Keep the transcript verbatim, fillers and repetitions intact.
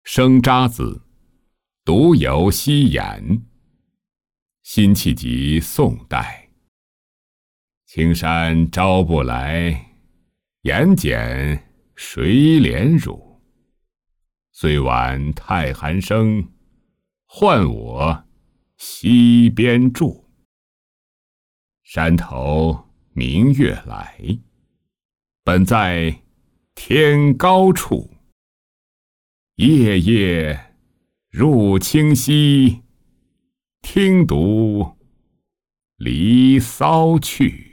生渣子，独游西岩。辛弃疾宋代。青山朝不来，盐碱谁怜汝？岁晚太寒声，唤我西边住。山头明月来，本在天高处。夜夜入清溪，听独离骚去。